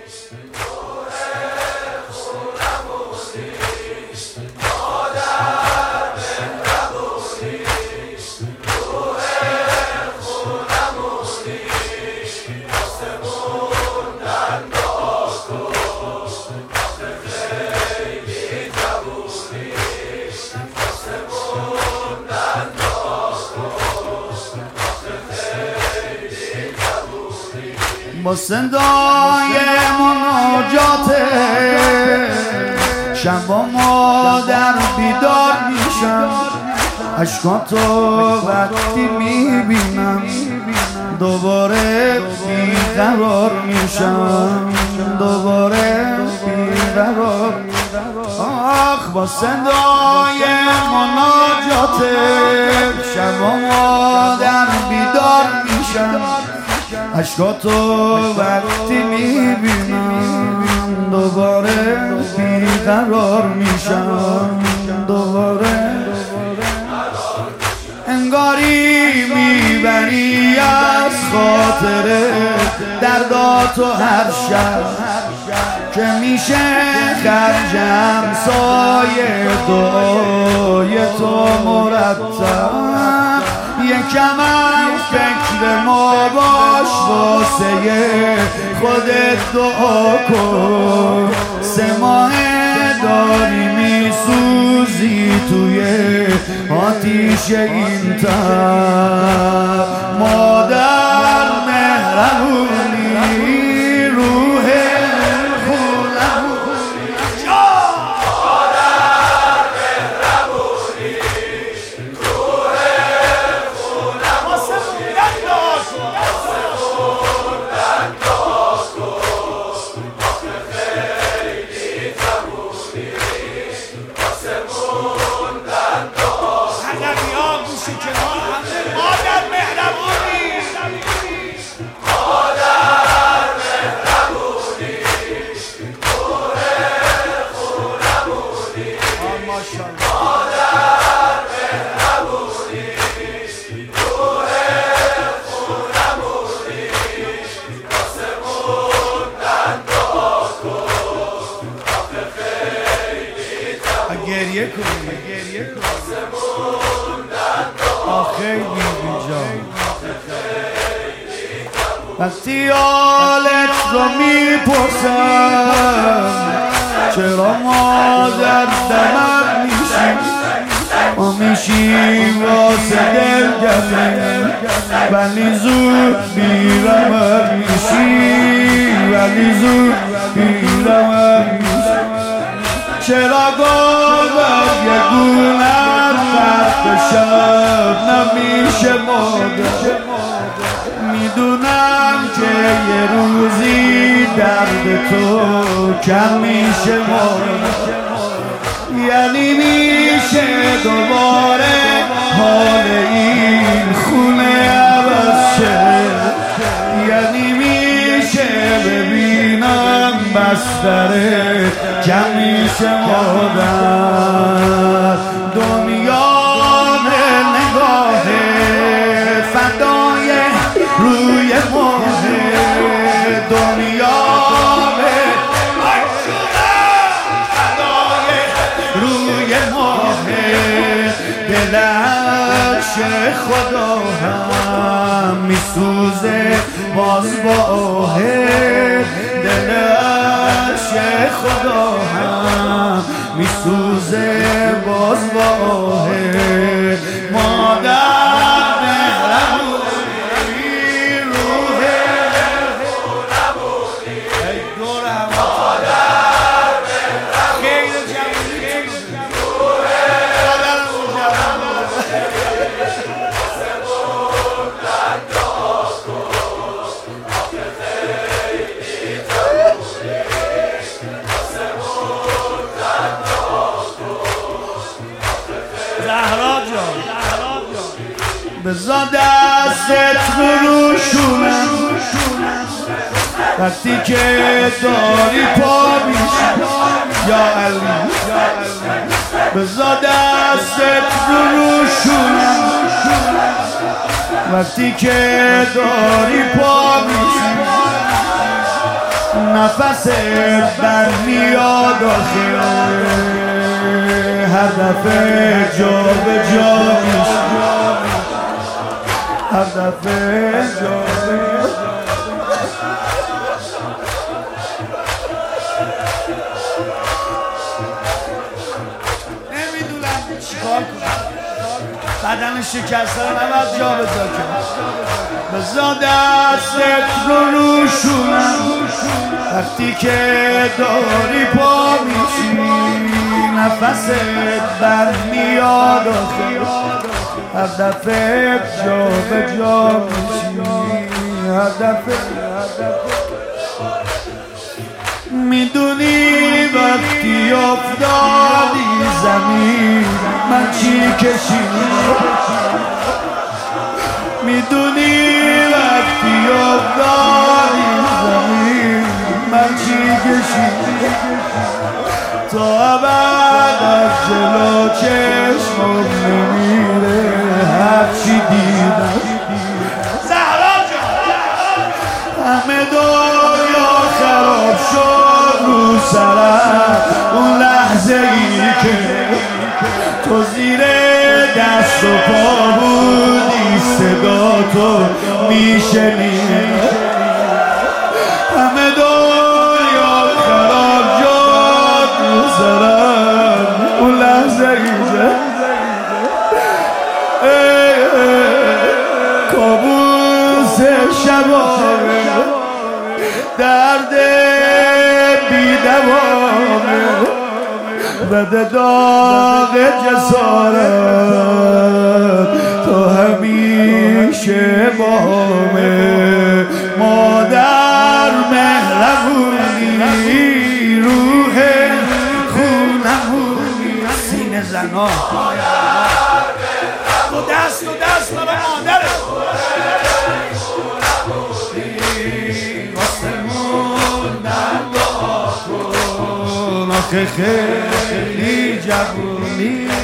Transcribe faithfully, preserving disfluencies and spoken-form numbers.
با صدای مناجات شب و مادر بیدار میشم، اشکاتو وقتی میبینم دوباره بیقرار میشم، دوباره بیقرار. آخ با صدای مناجات شب و مادر بیدار میشم، اشکاتو وقتی میبینم دوباره بیقرار میشم، دوباره انگاری میبری از خاطره درداتو هر شب که میشه خرجم سایه دعای تو مرتب. یکمم فکر ما باش واسه خودت دعا کن، سه ماه داری میسوزی توی آتیش این تب. مادر مهربونی روح خونمونی، مادر مهربونی روح خونم واسه موندن دعا کن، واسه موندن دعا کن. آخه خیلی تمونی واسه موندن دعا کن. حقیقی ها گوشی کنار همه مادر مهربونی، مادر مهربونی روح خونمونی، مادر مهربونی روح خونمونی واسه موندن دعا کن. آخه خیلی تمونی گریه کنی، گریه کنی واسه موندن دعا کن. خیلی بیجا. وقتی حالت رو میپرسم چرا مادر دمم میشی، ما میشیم واسه دلگرم ولی زود بیرمم میشی، ولی زود بیرمم میشی. چرا گفتم یه گولم فرق شب نمیشه مادر، میدونم که یه روزی درد تو کم میشه مادر، یعنی میشه دوباره حال این خونه عوض شه، یعنی میشه ببینم بستره کم میشه مادر. دنیا نگاه فدای روی ماه، دنیا فدای روی ماه، دلش خدا هم میسوزه باز با آه، دلش خدا هم میسوزه باز با آه. مادر بذار دستت رو روشونم وقتی که داری پا میشی یا علی، بذار دستت رو روشونم وقتی که داری پا میشی، نفس بر میاد آخه هر دفعه جا به جا میشه هر دفعه جا به جا نمیدونم چیکار کنم بدن شکسته رو نباید جا بذار کنم بذار دستت رو روشونم وقتی که داری پا میشی نفست بر میاد آخه هر دفعه جا به جا میشی هر دفعه میدونی وقتی افتادی زمین من چی کشیدم میدونی وقتی افتادی زمین من چی کشیدم تا بعد از جلو چشمم نمیره هرچی دیدم زهرا جان همه دنیا خراب شد رو سرم اون لحظه ای که تو زیر دست و پا بودی صدا تو میشنید همه دنیا خراب شد رو سرم اون لحظه ای که کابوس شبانه درد بیدوامه بده داغ جسارت تو همیشه باهمه مادر مهربونی روح خونمونی سینه زنا تو دست تو دست برای مادره آخه خیلی جوونی